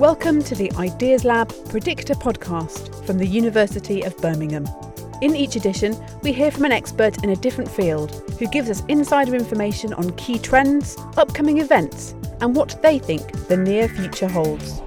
Welcome to the Ideas Lab Predictor podcast from the University of Birmingham. In each edition, we hear from an expert in a different field who gives us insider information on key trends, upcoming events, and what they think the near future holds.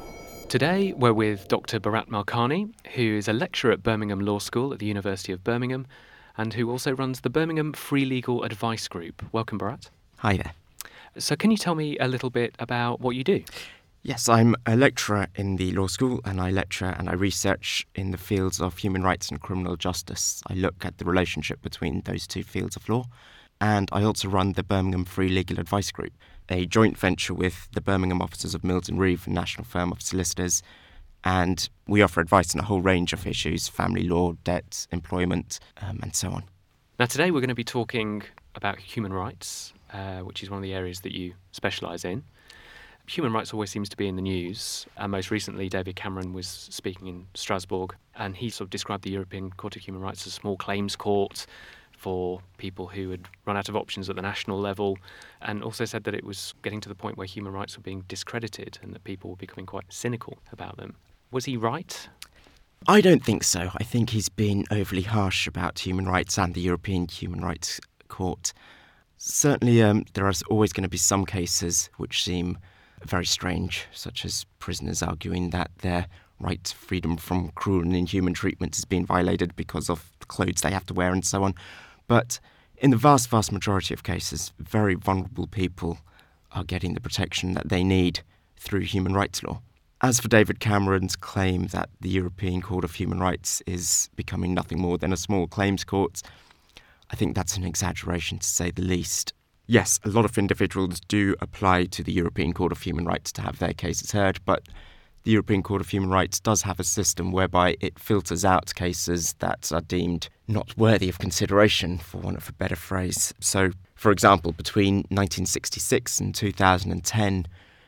Today, we're with Dr. Bharat Malkani, who is a lecturer at Birmingham Law School at the University of Birmingham, and who also runs the Birmingham Free Legal Advice Group. Welcome, Bharat. Hi there. So can you tell me a little bit about what you do? Yes, I'm a lecturer in the law school, and I lecture and I research in the fields of human rights and criminal justice. I look at the relationship between those two fields of law. And I also run the Birmingham Free Legal Advice Group, a joint venture with the Birmingham offices of Mills & Reeve, a national firm of solicitors. And we offer advice on a whole range of issues: family law, debt, employment, and so on. Now, today we're going to be talking about human rights, which is one of the areas that you specialise in. Human rights always seems to be in the news, and most recently David Cameron was speaking in Strasbourg, and he sort of described the European Court of Human Rights as a small claims court for people who had run out of options at the national level, and also said that it was getting to the point where human rights were being discredited and that people were becoming quite cynical about them. Was he right? I don't think so. I think he's been overly harsh about human rights and the European Human Rights Court. Certainly, there are always going to be some cases which seem very strange, such as prisoners arguing that their right to freedom from cruel and inhuman treatment is being violated because of the clothes they have to wear and so on. But in the vast, vast majority of cases, very vulnerable people are getting the protection that they need through human rights law. As for David Cameron's claim that the European Court of Human Rights is becoming nothing more than a small claims court, I think that's an exaggeration, to say the least. Yes, a lot of individuals do apply to the European Court of Human Rights to have their cases heard, but the European Court of Human Rights does have a system whereby it filters out cases that are deemed not worthy of consideration, for want of a better phrase. So, for example, between 1966 and 2010,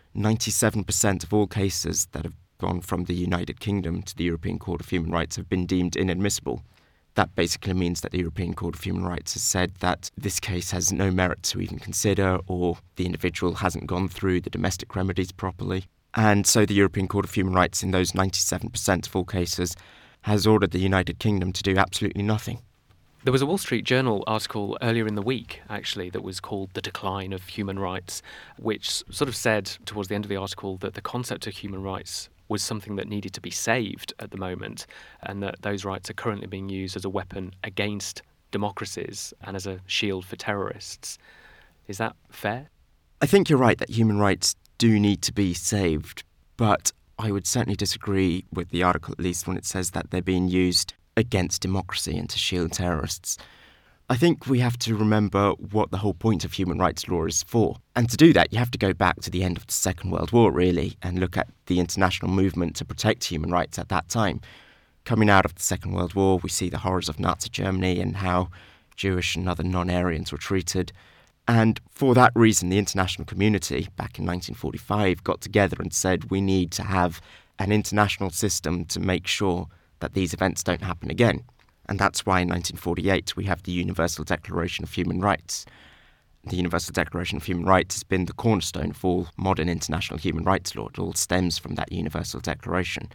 97% of all cases that have gone from the United Kingdom to the European Court of Human Rights have been deemed inadmissible. That basically means that the European Court of Human Rights has said that this case has no merit to even consider, or the individual hasn't gone through the domestic remedies properly. And so the European Court of Human Rights, in those 97% of all cases, has ordered the United Kingdom to do absolutely nothing. There was a Wall Street Journal article earlier in the week, actually, that was called The Decline of Human Rights, which sort of said towards the end of the article that the concept of human rights was something that needed to be saved at the moment, and that those rights are currently being used as a weapon against democracies and as a shield for terrorists. Is that fair? I think you're right that human rights do need to be saved, but I would certainly disagree with the article, at least when it says that they're being used against democracy and to shield terrorists. I think we have to remember what the whole point of human rights law is for. And to do that, you have to go back to the end of the Second World War, really, and look at the international movement to protect human rights at that time. Coming out of the Second World War, we see the horrors of Nazi Germany and how Jewish and other non-Aryans were treated. And for that reason, the international community, back in 1945, got together and said we need to have an international system to make sure that these events don't happen again. And that's why in 1948 we have the Universal Declaration of Human Rights. The Universal Declaration of Human Rights has been the cornerstone of all modern international human rights law. It all stems from that Universal Declaration.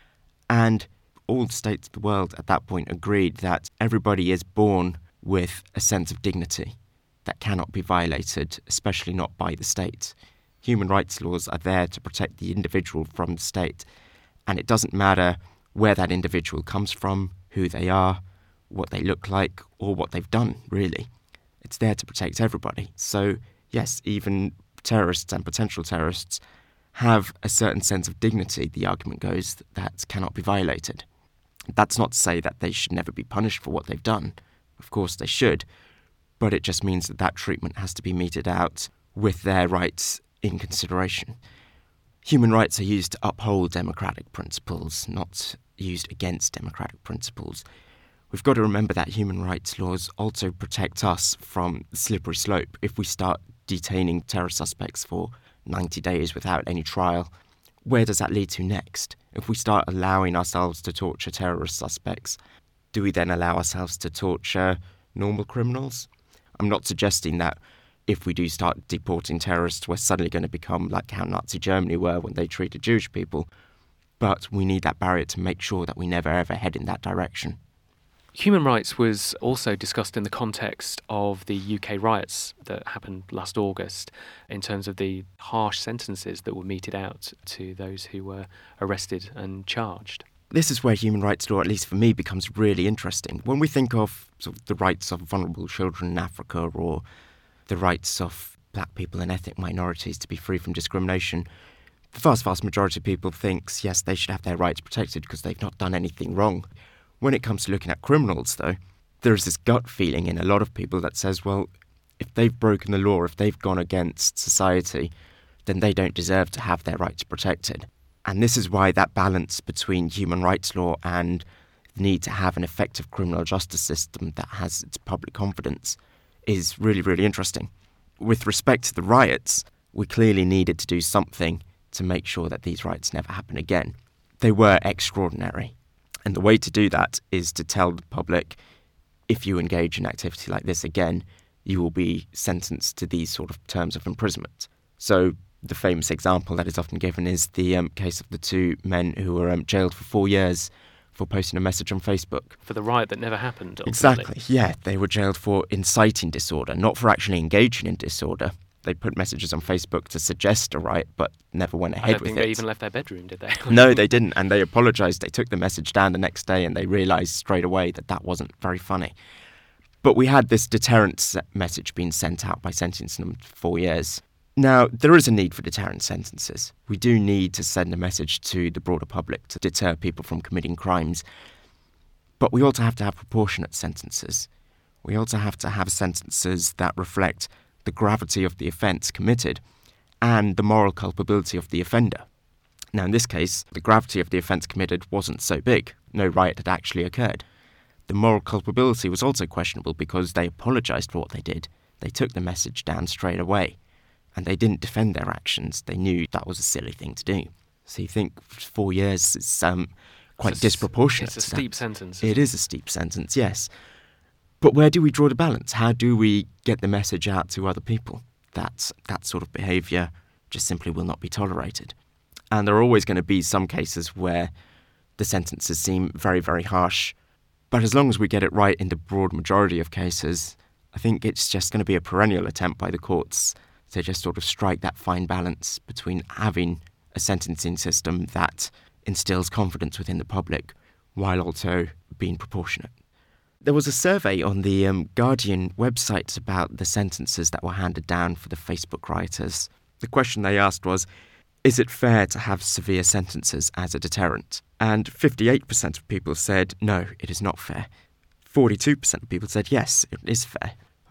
And all states of the world at that point agreed that everybody is born with a sense of dignity that cannot be violated, especially not by the state. Human rights laws are there to protect the individual from the state. And it doesn't matter where that individual comes from, who they are, what they look like, or what they've done, really. It's there to protect everybody. So, yes, even terrorists and potential terrorists have a certain sense of dignity, the argument goes, that cannot be violated. That's not to say that they should never be punished for what they've done. Of course they should, but it just means that that treatment has to be meted out with their rights in consideration. Human rights are used to uphold democratic principles, not used against democratic principles. We've got to remember that human rights laws also protect us from the slippery slope. If we start detaining terror suspects for 90 days without any trial, where does that lead to next? If we start allowing ourselves to torture terrorist suspects, do we then allow ourselves to torture normal criminals? I'm not suggesting that if we do start deporting terrorists, we're suddenly going to become like how Nazi Germany were when they treated Jewish people. But we need that barrier to make sure that we never ever head in that direction. Human rights was also discussed in the context of the UK riots that happened last August, in terms of the harsh sentences that were meted out to those who were arrested and charged. This is where human rights law, at least for me, becomes really interesting. When we think of sort of the rights of vulnerable children in Africa, or the rights of black people and ethnic minorities to be free from discrimination, the vast majority of people thinks, yes, they should have their rights protected because they've not done anything wrong. When it comes to looking at criminals, though, there is this gut feeling in a lot of people that says, well, if they've broken the law, if they've gone against society, then they don't deserve to have their rights protected. And this is why that balance between human rights law and the need to have an effective criminal justice system that has its public confidence is really, really interesting. With respect to the riots, we clearly needed to do something to make sure that these riots never happen again. They were extraordinary. And the way to do that is to tell the public, if you engage in activity like this again, you will be sentenced to these sort of terms of imprisonment. So the famous example that is often given is the case of the two men who were jailed for 4 years for posting a message on Facebook. For the riot that never happened, ultimately. Exactly, yeah. They were jailed for inciting disorder, not for actually engaging in disorder. They put messages on Facebook to suggest a riot, but never went ahead with it. I don't think they even left their bedroom, did they? No, they didn't, and they apologised. They took the message down the next day, and they realised straight away that that wasn't very funny. But we had this deterrent message being sent out by sentencing them to 4 years. Now, there is a need for deterrent sentences. We do need to send a message to the broader public to deter people from committing crimes. But we also have to have proportionate sentences. We also have to have sentences that reflect the gravity of the offence committed and the moral culpability of the offender. Now, in this case, the gravity of the offence committed wasn't so big. No riot had actually occurred. The moral culpability was also questionable because they apologised for what they did. They took the message down straight away, and they didn't defend their actions. They knew that was a silly thing to do. So you think 4 years is quite disproportionate. It's a steep sentence. It is a steep sentence, yes. But where do we draw the balance? How do we get the message out to other people that that sort of behaviour just simply will not be tolerated? And there are always going to be some cases where the sentences seem very, very harsh. But as long as we get it right in the broad majority of cases, I think it's just going to be a perennial attempt by the courts to just sort of strike that fine balance between having a sentencing system that instills confidence within the public while also being proportionate. There was a survey on the Guardian website about the sentences that were handed down for the Facebook rioters. The question they asked was, is it fair to have severe sentences as a deterrent? And 58% of people said, no, it is not fair. 42% of people said, yes, it is fair.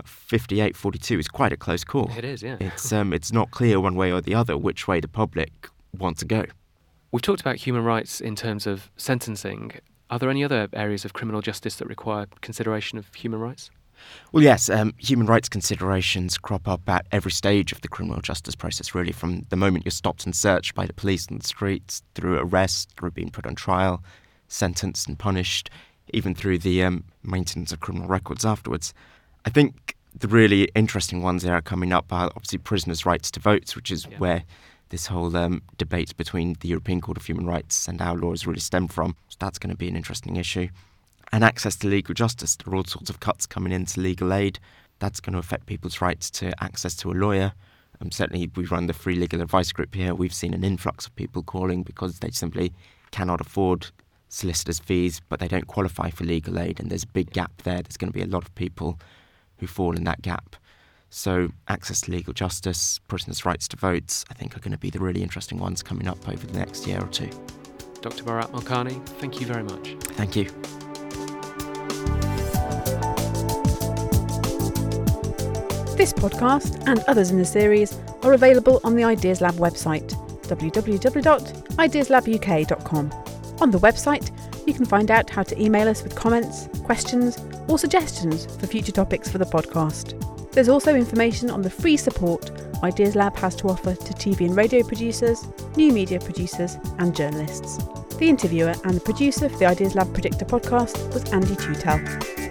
58-42 is quite a close call. It is, yeah. It's not clear one way or the other which way the public want to go. We've talked about human rights in terms of sentencing. Are there any other areas of criminal justice that require consideration of human rights? Well, yes, human rights considerations crop up at every stage of the criminal justice process, really, from the moment you're stopped and searched by the police on the streets, through arrest, through being put on trial, sentenced and punished, even through the maintenance of criminal records afterwards. I think the really interesting ones that are coming up are obviously prisoners' rights to vote, which is where this whole debate between the European Court of Human Rights and our laws really stem from. So that's going to be an interesting issue. And access to legal justice. There are all sorts of cuts coming into legal aid. That's going to affect people's rights to access to a lawyer. Certainly, we run the free legal advice group here. We've seen an influx of people calling because they simply cannot afford solicitors' fees, but they don't qualify for legal aid. And there's a big gap there. There's going to be a lot of people who fall in that gap. So access to legal justice, prisoners' rights to vote, I think are going to be the really interesting ones coming up over the next year or two. Dr. Bharat Malkani, thank you very much. Thank you. This podcast and others in the series are available on the Ideas Lab website, www.ideaslabuk.com. On the website, you can find out how to email us with comments, questions, or suggestions for future topics for the podcast. There's also information on the free support Ideas Lab has to offer to TV and radio producers, new media producers, and journalists. The interviewer and the producer for the Ideas Lab Predictor podcast was Andy Tutel.